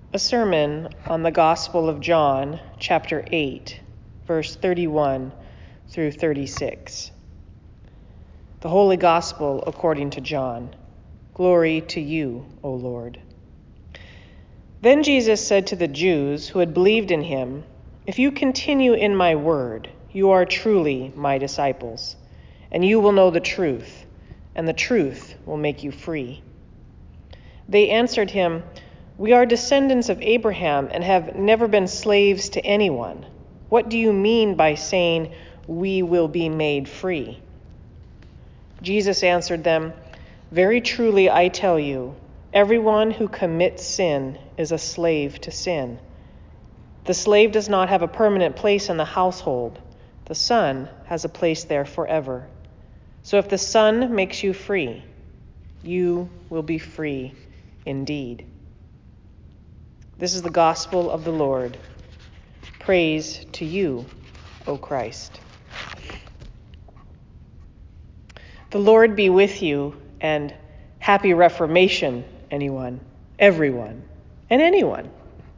A sermon on the Gospel of John, chapter 8, verse 31 through 36. The Holy Gospel according to John. Glory to you, O Lord. Then Jesus said to the Jews who had believed in him, "If you continue in my word, you are truly my disciples, and you will know the truth, and the truth will make you free." They answered him, "We are descendants of Abraham and have never been slaves to anyone. What do you mean by saying we will be made free?" Jesus answered them, "Very truly I tell you, everyone who commits sin is a slave to sin. The slave does not have a permanent place in the household. The Son has a place there forever. So if the Son makes you free, you will be free indeed." This is the gospel of the Lord. Praise to you, O Christ. The Lord be with you, and happy Reformation, anyone, everyone, and anyone.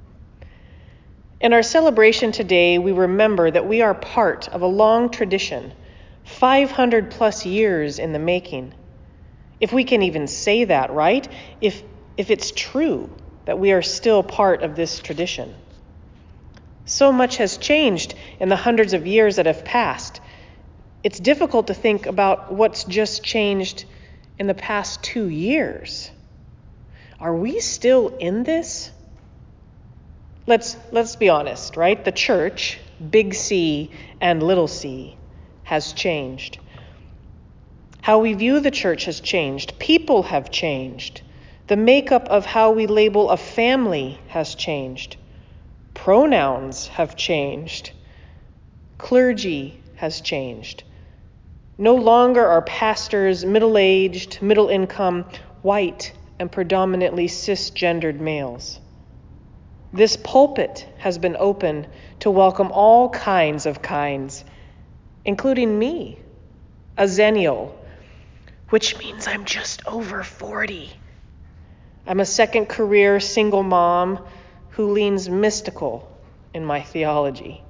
In our celebration today, we remember that we are part of a long tradition, 500 plus years in the making. If we can even say that, right? If it's true that we are still part of this tradition. So much has changed in the hundreds of years that have passed. It's difficult to think about what's just changed in the past 2 years. Are we still in this? Let's be honest, right? The church, big C and little c, has changed. How we view the church has changed. People have changed. The makeup of how we label a family has changed. Pronouns have changed. Clergy has changed. No longer are pastors middle-aged, middle-income, white, and predominantly cisgendered males. This pulpit has been open to welcome all kinds, including me, a Zennial, which means I'm just over 40. I'm a second career single mom who leans mystical in my theology.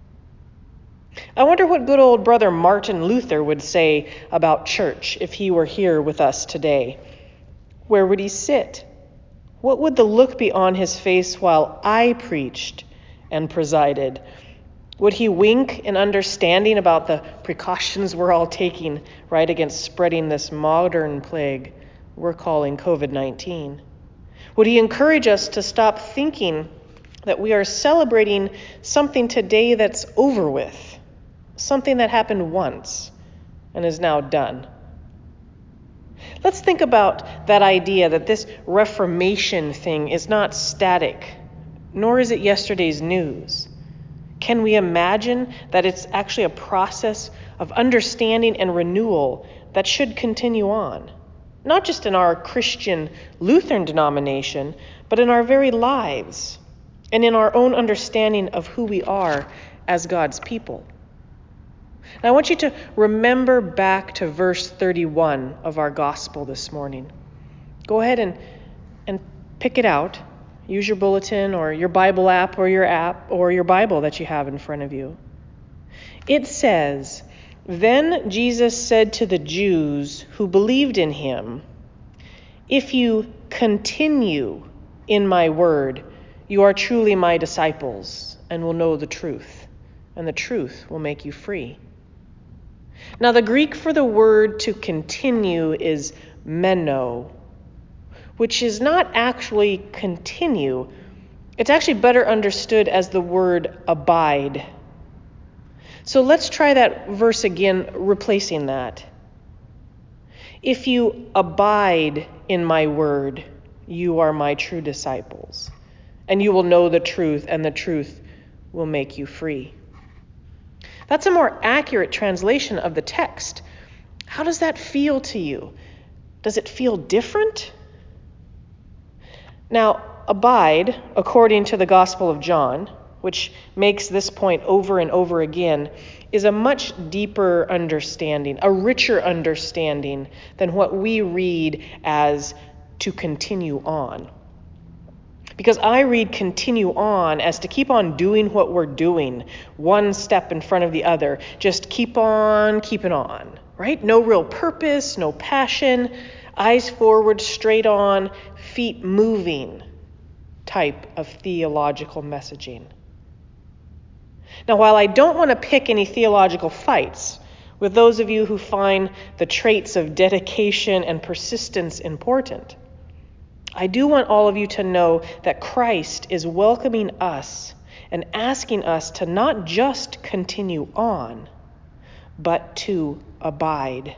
I wonder what good old brother Martin Luther would say about church if he were here with us today. Where would he sit? What would the look be on his face while I preached and presided? Would he wink in understanding about the precautions we're all taking, right, against spreading this modern plague we're calling COVID-19? Would he encourage us to stop thinking that we are celebrating something today that's over with, something that happened once and is now done? Let's think about that idea that this Reformation thing is not static, nor is it yesterday's news. Can we imagine that it's actually a process of understanding and renewal that should continue on? Not just in our Christian Lutheran denomination, but in our very lives and in our own understanding of who we are as God's people. Now, I want you to remember back to verse 31 of our gospel this morning. Go ahead and pick it out. Use your bulletin or your Bible app or your Bible that you have in front of you. It says, "Then Jesus said to the Jews who believed in him, 'If you continue in my word, you are truly my disciples and will know the truth, and the truth will make you free.'" Now, the Greek for the word to continue is meno, which is not actually continue. It's actually better understood as the word abide. So let's try that verse again, replacing that. "If you abide in my word, you are my true disciples, and you will know the truth, and the truth will make you free." That's a more accurate translation of the text. How does that feel to you? Does it feel different? Now, abide, according to the Gospel of John, which makes this point over and over again, is a much deeper understanding, a richer understanding than what we read as to continue on. Because I read continue on as to keep on doing what we're doing, one step in front of the other. Just keep on keeping on, right? No real purpose, no passion, eyes forward, straight on, feet moving type of theological messaging. Now, while I don't want to pick any theological fights with those of you who find the traits of dedication and persistence important, I do want all of you to know that Christ is welcoming us and asking us to not just continue on, but to abide.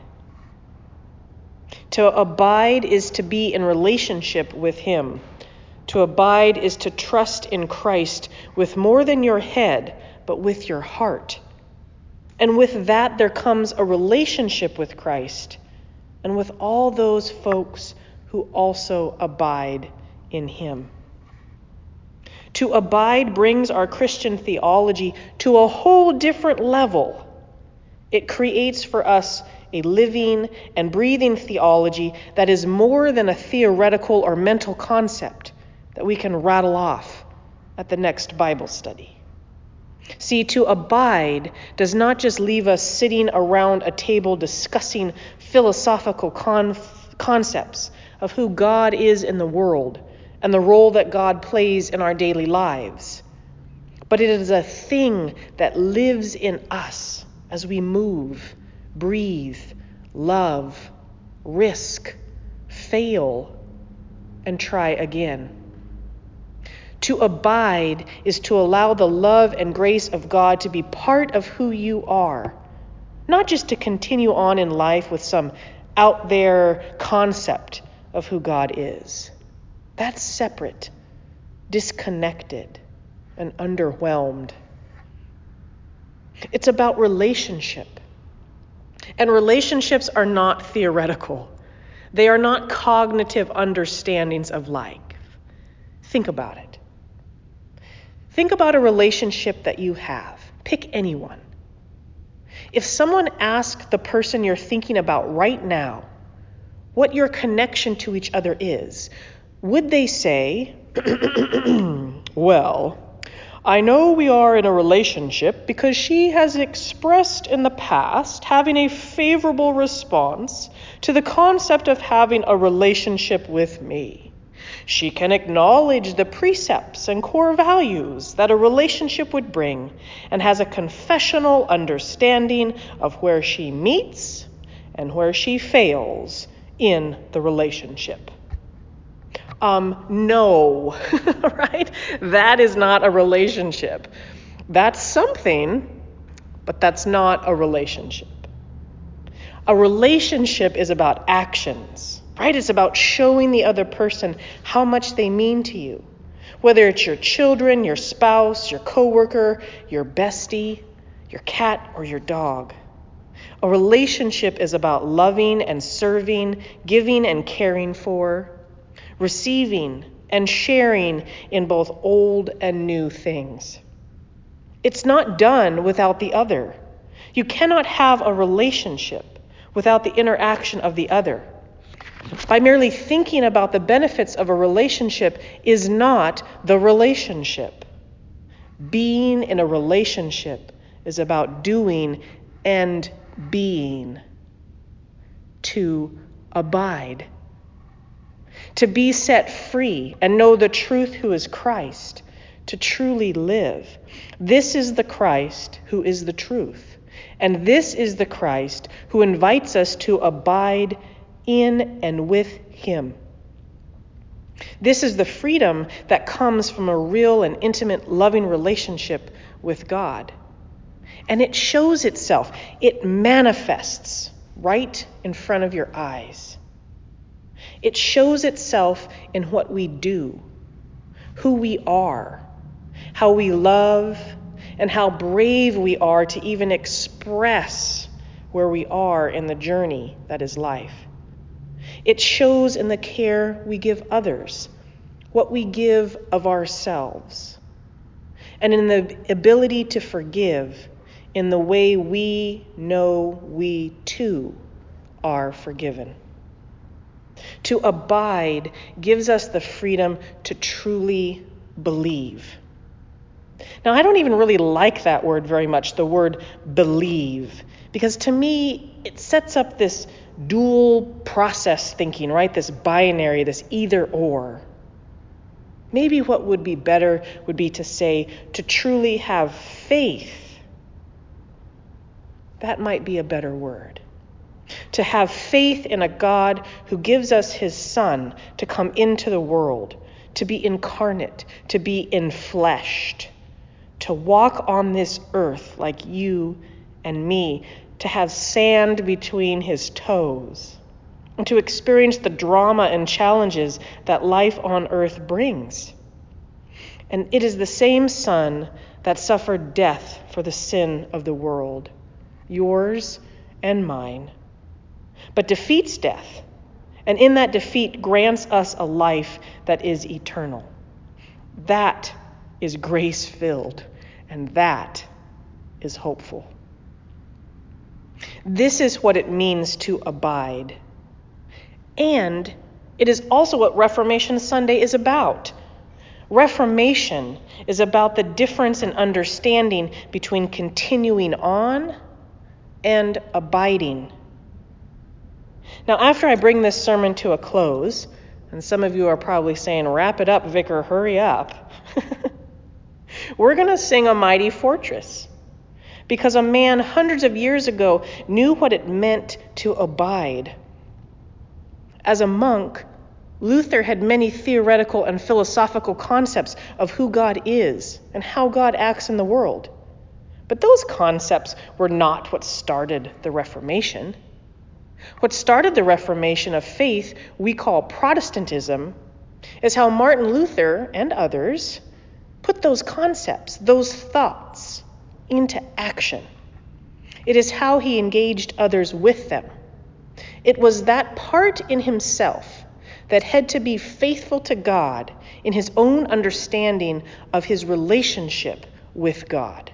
To abide is to be in relationship with Him. To abide is to trust in Christ with more than your head, but with your heart. And with that, there comes a relationship with Christ and with all those folks who also abide in Him. To abide brings our Christian theology to a whole different level. It creates for us a living and breathing theology that is more than a theoretical or mental concept that we can rattle off at the next Bible study. See, to abide does not just leave us sitting around a table discussing philosophical concepts of who God is in the world and the role that God plays in our daily lives. But it is a thing that lives in us as we move, breathe, love, risk, fail, and try again. To abide is to allow the love and grace of God to be part of who you are, not just to continue on in life with some out there concept of who God is. That's separate, disconnected, and underwhelmed. It's about relationship. And relationships are not theoretical. They are not cognitive understandings of life. Think about it. Think about a relationship that you have. Pick anyone. If someone asked the person you're thinking about right now what your connection to each other is, would they say, well, I know we are in a relationship because she has expressed in the past having a favorable response to the concept of having a relationship with me. She can acknowledge the precepts and core values that a relationship would bring and has a confessional understanding of where she meets and where she fails in the relationship. No, right? That is not a relationship. That's something, but that's not a relationship. A relationship is about actions, right? It's about showing the other person how much they mean to you. Whether it's your children, your spouse, your coworker, your bestie, your cat, or your dog. A relationship is about loving and serving, giving and caring for, receiving and sharing in both old and new things. It's not done without the other. You cannot have a relationship without the interaction of the other. By merely thinking about the benefits of a relationship is not the relationship. Being in a relationship is about doing and being. To abide. To be set free and know the truth who is Christ. To truly live. This is the Christ who is the truth. And this is the Christ who invites us to abide in and with Him. This is the freedom that comes from a real and intimate, loving relationship with God. And it shows itself. It manifests right in front of your eyes. It shows itself in what we do, who we are, how we love, and how brave we are to even express where we are in the journey that is life. It shows in the care we give others, what we give of ourselves, and in the ability to forgive in the way we know we too are forgiven. To abide gives us the freedom to truly believe. Now, I don't even really like that word very much, the word believe, because to me, it sets up this dual process thinking, right? This binary, this either or. Maybe what would be better would be to say, to truly have faith. That might be a better word. To have faith in a God who gives us his Son to come into the world, to be incarnate, to be enfleshed, to walk on this earth like you and me, to have sand between his toes, and to experience the drama and challenges that life on earth brings. And it is the same Son that suffered death for the sin of the world, yours and mine, but defeats death, and in that defeat grants us a life that is eternal. That is grace-filled, and that is hopeful. This is what it means to abide. And it is also what Reformation Sunday is about. Reformation is about the difference in understanding between continuing on and abiding. Now, after I bring this sermon to a close, and some of you are probably saying, wrap it up, Vicar, hurry up. We're going to sing A Mighty Fortress, because a man hundreds of years ago knew what it meant to abide. As a monk, Luther had many theoretical and philosophical concepts of who God is and how God acts in the world. But those concepts were not what started the Reformation. What started the Reformation of faith we call Protestantism is how Martin Luther and others put those concepts, those thoughts, into action. It is how he engaged others with them. It was that part in himself that had to be faithful to God in his own understanding of his relationship with God.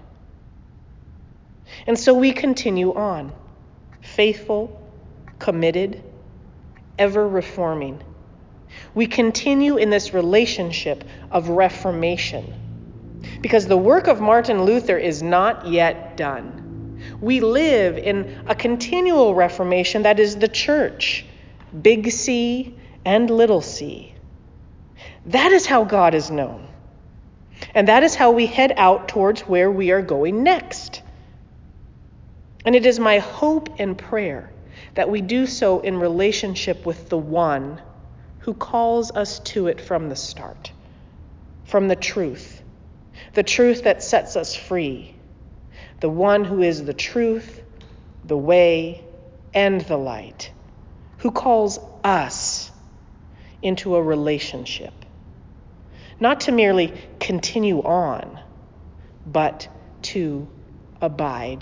And so we continue on, faithful, committed, ever reforming. We continue in this relationship of reformation, because the work of Martin Luther is not yet done. We live in a continual reformation that is the church, big C and little c. That is how God is known. And that is how we head out towards where we are going next. And it is my hope and prayer that we do so in relationship with the one who calls us to it from the start, from the truth that sets us free, the one who is the truth, the way, and the light, who calls us into a relationship, not to merely continue on, but to abide.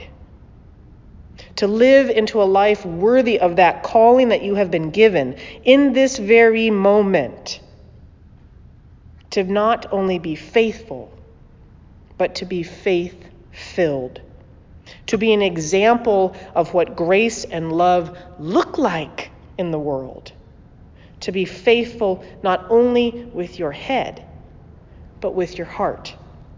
To live into a life worthy of that calling that you have been given in this very moment. To not only be faithful, but to be faith-filled. To be an example of what grace and love look like in the world. To be faithful not only with your head, but with your heart.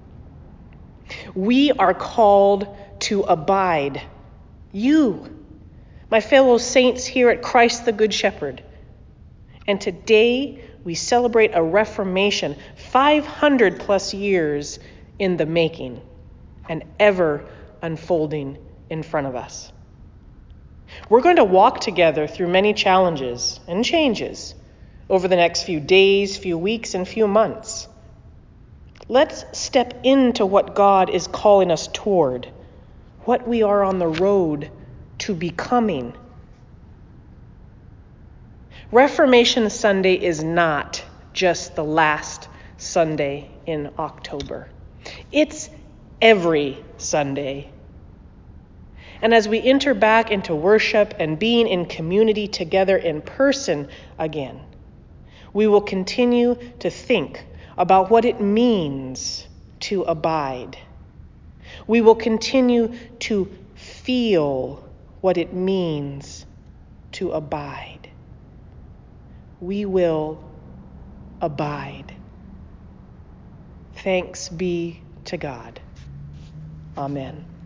We are called to abide. You, my fellow saints here at Christ the Good Shepherd. And today we celebrate a Reformation 500 plus years in the making and ever unfolding in front of us. We're going to walk together through many challenges and changes over the next few days, few weeks, and few months. Let's step into what God is calling us toward, what we are on the road to becoming. Reformation Sunday is not just the last Sunday in October. It's every Sunday. And as we enter back into worship and being in community together in person again, we will continue to think about what it means to abide. We will continue to feel what it means to abide. we will abide. Thanks be to God. Amen.